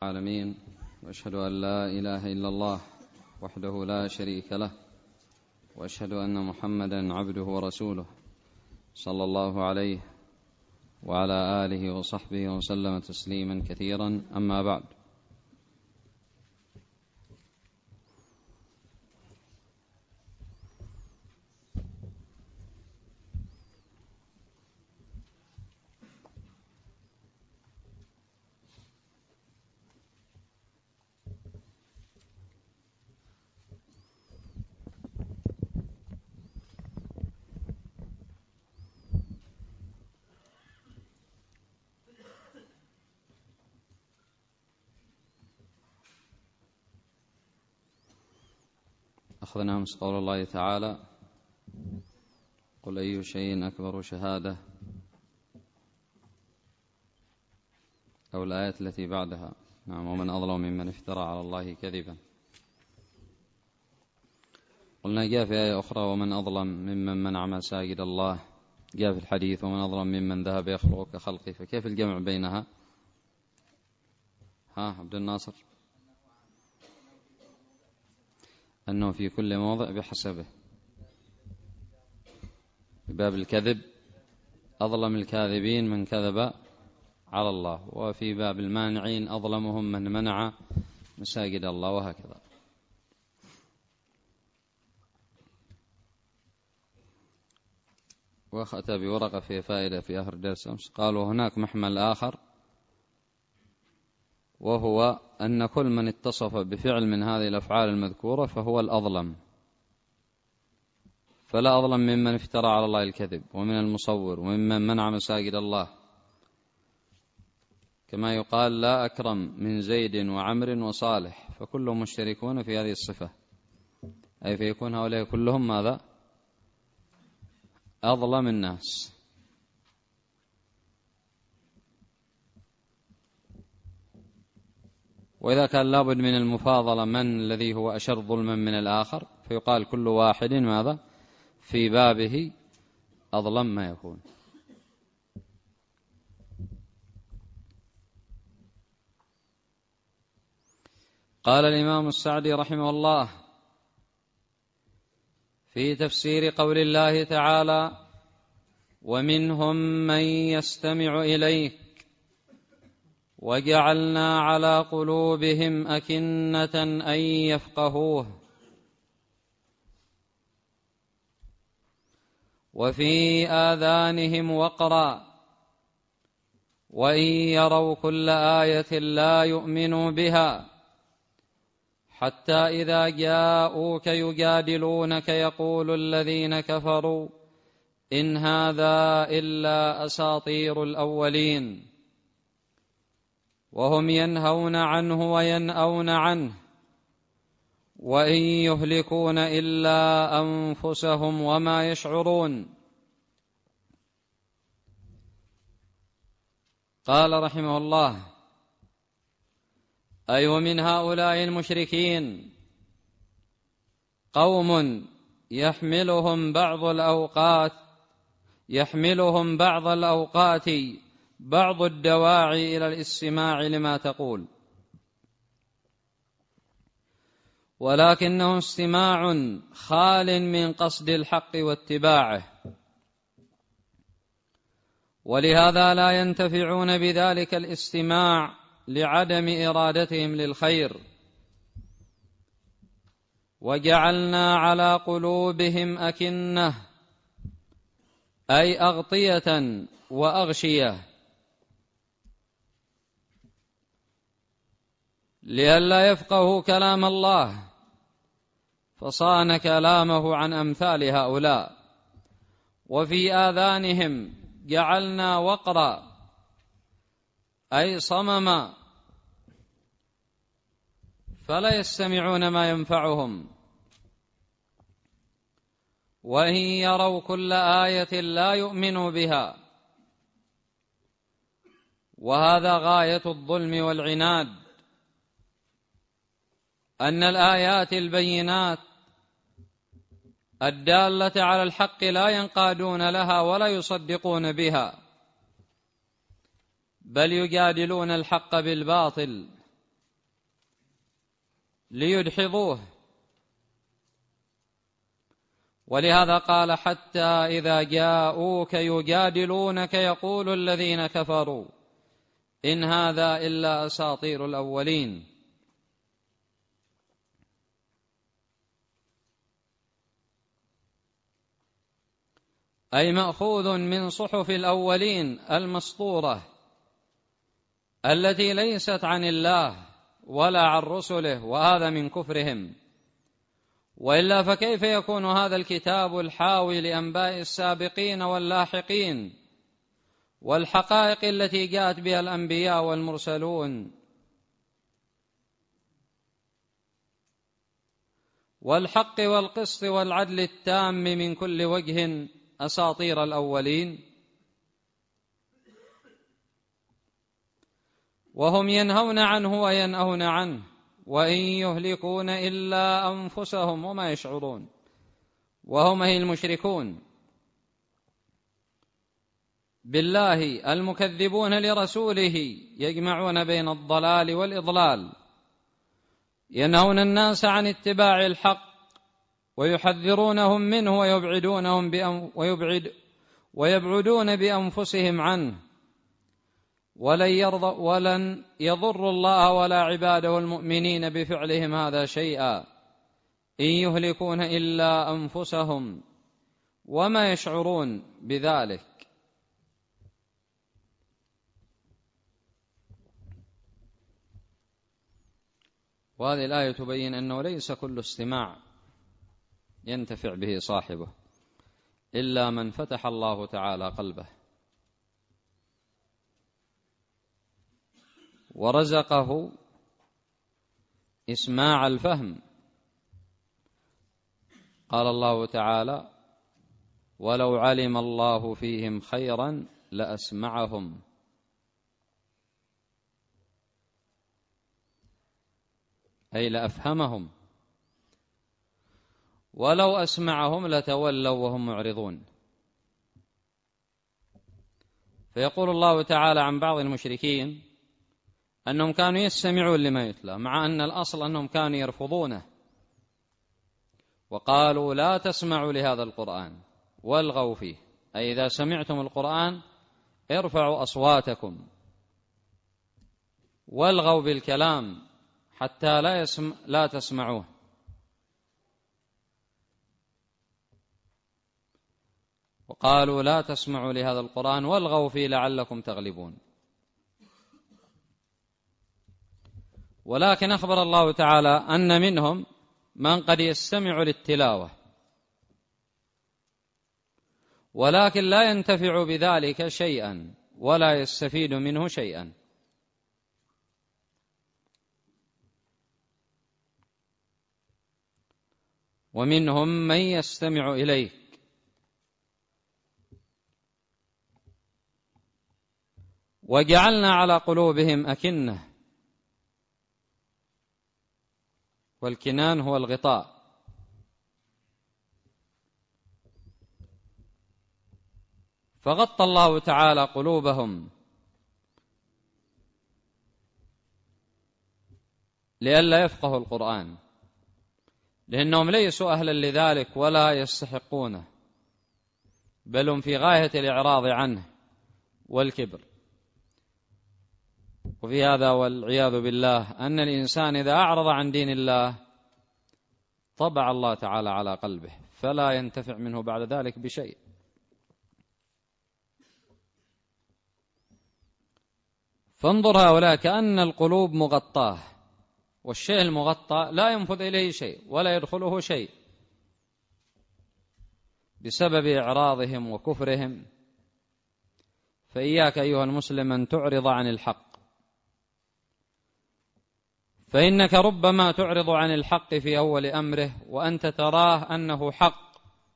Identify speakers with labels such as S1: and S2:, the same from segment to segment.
S1: العالمين، وأشهد أن لا إله إلا الله وحده لا شريك له، وأشهد أن محمدا عبده ورسوله صلى الله عليه وعلى آله وصحبه وسلم تسليما كثيرا. أما بعد، أخذنا أمس قول الله تعالى: قل أي شيء أكبر شهادة، أو الآيات التي بعدها. نعم. ومن أظلم ممن افترى على الله كذبا. قلنا جاء في آية أخرى: ومن أظلم ممن منع مساجد الله. جاء في الحديث: ومن أظلم ممن ذهب يخلق كخلقه. فكيف الجمع بينها؟ عبد الناصر؟ أنه في كل موضع بحسبه. في باب الكذب: أظلم الكاذبين من كذب على الله. وفي باب المانعين: أظلمهم من منع مساجد الله، وهكذا. وأتى بورقة في فائدة في آخر درس أمس، قالوا هناك محمل آخر، وهو أن كل من اتصف بفعل من هذه الأفعال المذكورة فهو الأظلم، فلا أظلم ممن افترى على الله الكذب، ومن المصور، وممن منع مساجد الله. كما يقال: لا أكرم من زيد وعمر وصالح، فكلهم مشتركون في هذه الصفة، أي فيكون هؤلاء كلهم ماذا؟ أظلم الناس. وإذا كان لابد من المفاضلة من الذي هو أشر ظلما من الآخر، فيقال كل واحد ماذا؟ في بابه أظلم ما يكون. قال الإمام السعدي رحمه الله في تفسير قول الله تعالى: ومنهم من يستمع إليك وجعلنا على قلوبهم أكنة أن يفقهوه وفي آذانهم وقرا وإن يروا كل آية لا يؤمنوا بها حتى إذا جاءوك يجادلونك يقول الذين كفروا إن هذا إلا أساطير الأولين وهم ينهون عنه وينأون عنه وإن يهلكون إلا أنفسهم وما يشعرون. قال رحمه الله: أي ومن هؤلاء المشركين قوم يحملهم بعض الأوقات بعض الدواعي إلى الاستماع لما تقول، ولكنه استماع خال من قصد الحق واتباعه، ولهذا لا ينتفعون بذلك الاستماع لعدم إرادتهم للخير. وجعلنا على قلوبهم أكنة، أي أغطية وأغشية، لئلا يفقهوا كلام الله، فصان كلامه عن أمثال هؤلاء. وفي آذانهم جعلنا وقرا، أي صمما، فلا يستمعون ما ينفعهم. وإن يروا كل آية لا يؤمنوا بها. وهذا غاية الظلم والعناد، أن الآيات البينات الدالة على الحق لا ينقادون لها ولا يصدقون بها، بل يجادلون الحق بالباطل ليدحضوه. ولهذا قال: حتى إذا جاءوك يجادلونك يقول الذين كفروا إن هذا إلا أساطير الأولين. أي مأخوذ من صحف الأولين المسطورة التي ليست عن الله ولا عن رسله، وهذا من كفرهم. وإلا فكيف يكون هذا الكتاب الحاوي لأنباء السابقين واللاحقين والحقائق التي جاءت بها الأنبياء والمرسلون والحق والقسط والعدل التام من كل وجه أساطير الأولين؟ وهم ينهون عنه وينأون عنه وإن يهلكون إلا أنفسهم وما يشعرون، وهم أي المشركون بالله المكذبون لرسوله يجمعون بين الضلال والإضلال، ينهون الناس عن اتباع الحق ويحذرونهم منه ويبعدون بأنفسهم عنه، ولن يضر الله ولا عباده المؤمنين بفعلهم هذا شيئا، إن يهلكون إلا أنفسهم وما يشعرون بذلك. وهذه الآية تبين أنه ليس كل استماع ينتفع به صاحبه إلا من فتح الله تعالى قلبه ورزقه إسماع الفهم. قال الله تعالى: ولو علم الله فيهم خيرا لأسمعهم. أي لأفهمهم، ولو أسمعهم لتولوا وهم معرضون. فيقول الله تعالى عن بعض المشركين أنهم كانوا يستمعون لما يتلى، مع أن الأصل أنهم كانوا يرفضونه، وقالوا: لا تسمعوا لهذا القرآن والغوا فيه، أي إذا سمعتم القرآن ارفعوا أصواتكم والغوا بالكلام حتى لا تسمعوه. وقالوا: لا تسمعوا لهذا القرآن والغوا فيه لعلكم تغلبون. ولكن أخبر الله تعالى أن منهم من قد يستمع للتلاوة ولكن لا ينتفع بذلك شيئا ولا يستفيد منه شيئا. ومنهم من يستمع إليك وجعلنا على قلوبهم أكنة، والكنان هو الغطاء، فغطى الله تعالى قلوبهم لئلا يفقهوا القرآن، لأنهم ليسوا أهلا لذلك ولا يستحقونه، بل هم في غاية الإعراض عنه والكبر. وفي هذا والعياذ بالله أن الإنسان إذا أعرض عن دين الله طبع الله تعالى على قلبه فلا ينتفع منه بعد ذلك بشيء. فانظر هؤلاء كأن القلوب مغطاة، والشيء المغطى لا ينفذ إليه شيء ولا يدخله شيء بسبب إعراضهم وكفرهم. فإياك أيها المسلم أن تعرض عن الحق، فإنك ربما تعرض عن الحق في أول أمره وأنت تراه أنه حق،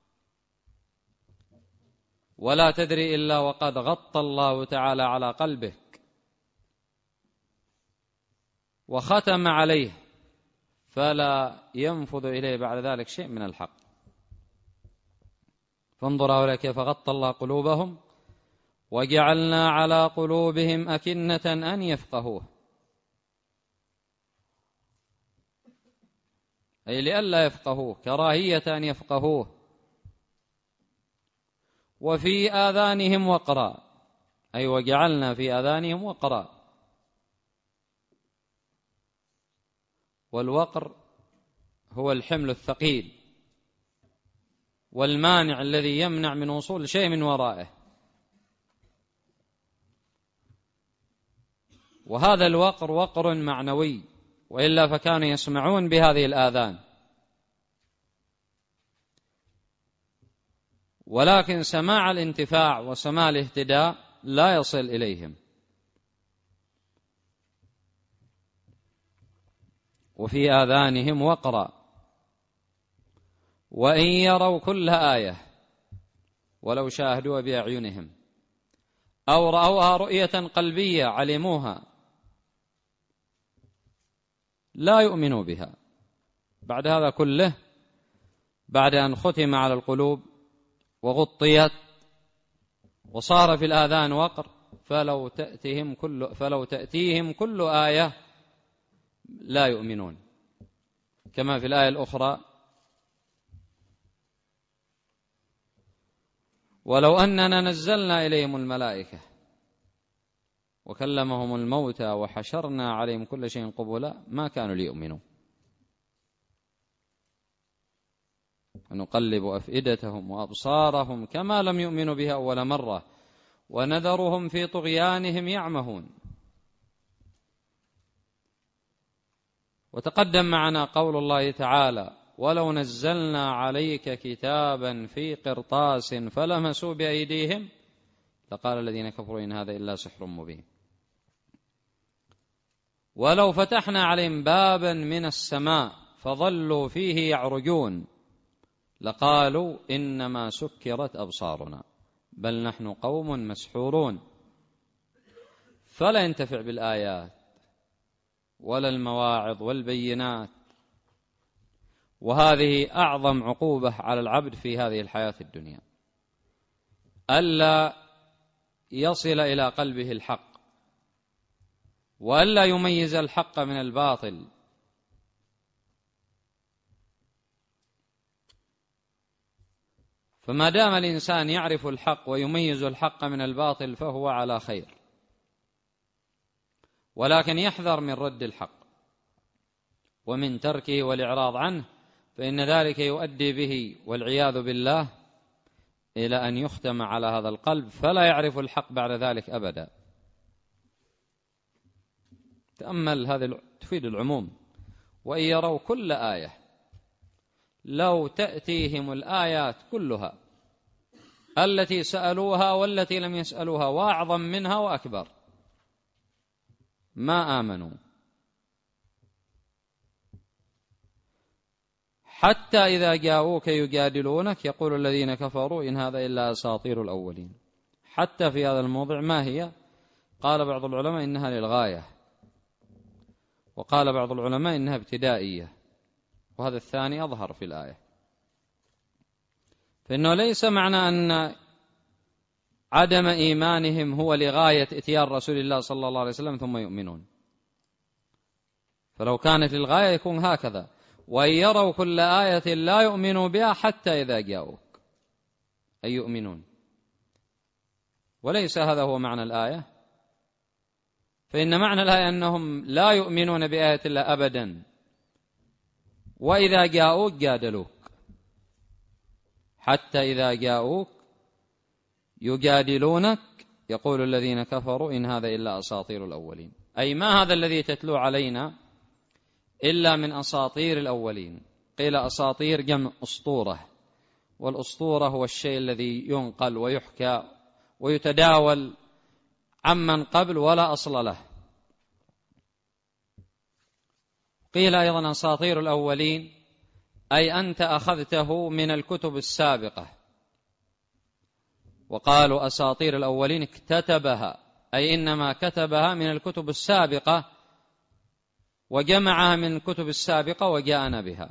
S1: ولا تدري إلا وقد غطى الله تعالى على قلبك وختم عليه، فلا ينفذ إليه بعد ذلك شيء من الحق. فانظر هؤلاء كيف غطى الله قلوبهم وجعلنا على قلوبهم أكنة أن يفقهوه. أي لئلا يفقهوه، كراهية أن يفقهوه. وفي آذانهم وقرا، أي وجعلنا في آذانهم وقرا. والوقر هو الحمل الثقيل والمانع الذي يمنع من وصول شيء من ورائه، وهذا الوقر وقر معنوي، وإلا فكانوا يسمعون بهذه الآذان، ولكن سماع الانتفاع وسماع الاهتداء لا يصل إليهم. وفي آذانهم وقرا وإن يروا كل آية ولو شاهدوا بأعينهم أو رأوها رؤية قلبية علموها لا يؤمنوا بها. بعد هذا كله، بعد أن ختم على القلوب وغطيت وصار في الآذان وقر، فلو تأتيهم كل آية لا يؤمنون، كما في الآية الأخرى: ولو أننا نزلنا إليهم الملائكة وكلمهم الموتى وحشرنا عليهم كل شيء قبلا ما كانوا ليؤمنوا ونقلب أفئدتهم وأبصارهم كما لم يؤمنوا بها أول مرة ونذرهم في طغيانهم يعمهون. وتقدم معنا قول الله تعالى: ولو نزلنا عليك كتابا في قرطاس فلمسوا بأيديهم لقال الذين كفروا إن هذا إلا سحر مبين. ولو فتحنا عليهم بابا من السماء فظلوا فيه يعرجون لقالوا إنما سكرت أبصارنا بل نحن قوم مسحورون. فلا ينتفع بالآيات ولا المواعظ والبينات، وهذه أعظم عقوبة على العبد في هذه الحياة الدنيا، ألا يصل إلى قلبه الحق وألا يميز الحق من الباطل. فما دام الإنسان يعرف الحق ويميز الحق من الباطل فهو على خير، ولكن يحذر من رد الحق ومن تركه والإعراض عنه، فإن ذلك يؤدي به والعياذ بالله إلى أن يختم على هذا القلب فلا يعرف الحق بعد ذلك أبدا. تأمل، هذه تفيد العموم. وإن يروا كل آية، لو تأتيهم الآيات كلها التي سألوها والتي لم يسألوها وأعظم منها وأكبر ما آمنوا، حتى إذا جاءوك يجادلونك يقول الذين كفروا إن هذا إلا أساطير الأولين. حتى في هذا الموضع ما هي؟ قال بعض العلماء إنها للغاية، وقال بعض العلماء إنها ابتدائية، وهذا الثاني أظهر في الآية. فإنه ليس معنى أن عدم إيمانهم هو لغاية إتيان رسول الله صلى الله عليه وسلم ثم يؤمنون، فلو كانت للغاية يكون هكذا: وإن يروا كل آية لا يؤمنوا بها حتى إذا جاءوك، أي يؤمنون. وليس هذا هو معنى الآية، فإن معنى الآية أنهم لا يؤمنون بآية الله أبدا، وإذا جاءوك جادلوك، حتى إذا جاءوك يجادلونك يقول الذين كفروا إن هذا إلا أساطير الأولين، أي ما هذا الذي تتلو علينا إلا من أساطير الأولين. قيل أساطير جمع أسطورة، والأسطورة هو الشيء الذي ينقل ويحكى ويتداول عمن قبل ولا أصل له. قيل أيضا أساطير الأولين أي أنت أخذته من الكتب السابقة، وقالوا أساطير الأولين اكتتبها، أي إنما كتبها من الكتب السابقة وجمعها من الكتب السابقة وجاءنا بها.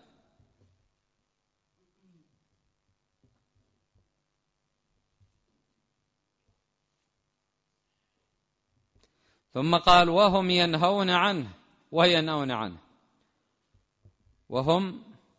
S1: ثم قال وهم ينهون عنه وينأون عنه. وهم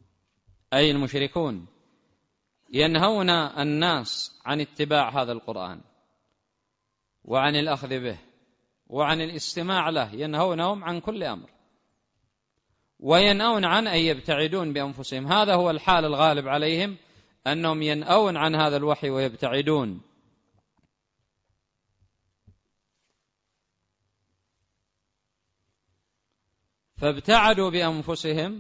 S1: أي المشركون ينهون الناس عن اتباع هذا القرآن وعن الأخذ به وعن الاستماع له، ينهونهم عن كل أمر، وينأون عن أن يبتعدون بأنفسهم. هذا هو الحال الغالب عليهم، أنهم ينأون عن هذا الوحي ويبتعدون. فابتعدوا بأنفسهم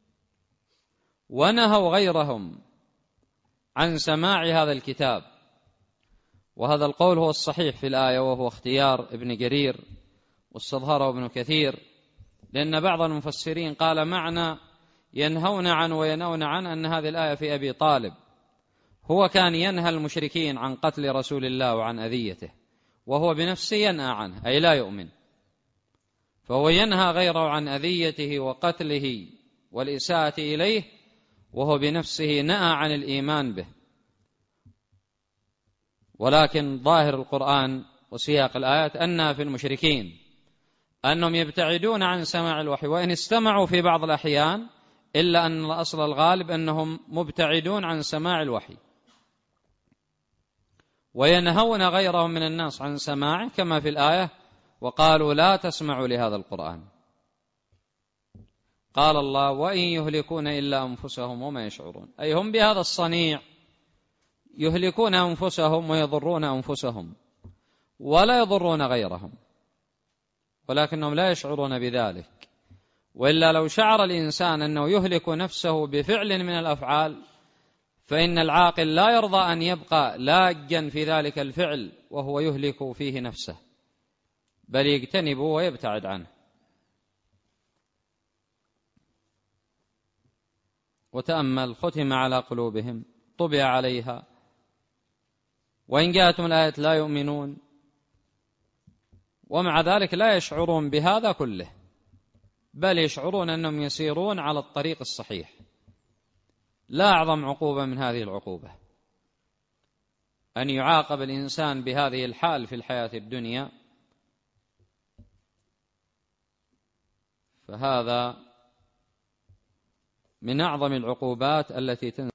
S1: ونهوا غيرهم عن سماع هذا الكتاب. وهذا القول هو الصحيح في الآية، وهو اختيار ابن جرير واستظهره ابن كثير، لأن بعض المفسرين قال معنى ينهون عن وينأون عن أن هذه الآية في أبي طالب، هو كان ينهى المشركين عن قتل رسول الله وعن أذيته، وهو بنفسه ينهى عنه أي لا يؤمن، فهو ينهى غيره عن أذيته وقتله والإساءة إليه، وهو بنفسه نهى عن الإيمان به. ولكن ظاهر القرآن وسياق الآيات أنها في المشركين أنهم يبتعدون عن سماع الوحي، وإن استمعوا في بعض الأحيان، إلا أن الأصل الغالب أنهم مبتعدون عن سماع الوحي، وينهون غيرهم من الناس عن سماعه، كما في الآية وقالوا لا تسمعوا لهذا القرآن. قال الله وإن يهلكون إلا أنفسهم وما يشعرون، أي هم بهذا الصنيع يهلكون أنفسهم ويضرون أنفسهم ولا يضرون غيرهم، ولكنهم لا يشعرون بذلك. وإلا لو شعر الإنسان أنه يهلك نفسه بفعل من الأفعال، فإن العاقل لا يرضى أن يبقى لاجا في ذلك الفعل وهو يهلك فيه نفسه، بل يجتنبه ويبتعد عنه. وتأمل ختم على قلوبهم طبع عليها، وإن جاءتهم الآية لا يؤمنون، ومع ذلك لا يشعرون بهذا كله، بل يشعرون أنهم يسيرون على الطريق الصحيح. لا أعظم عقوبة من هذه العقوبة، أن يعاقب الإنسان بهذه الحال في الحياة الدنيا، فهذا من أعظم العقوبات التي تنزل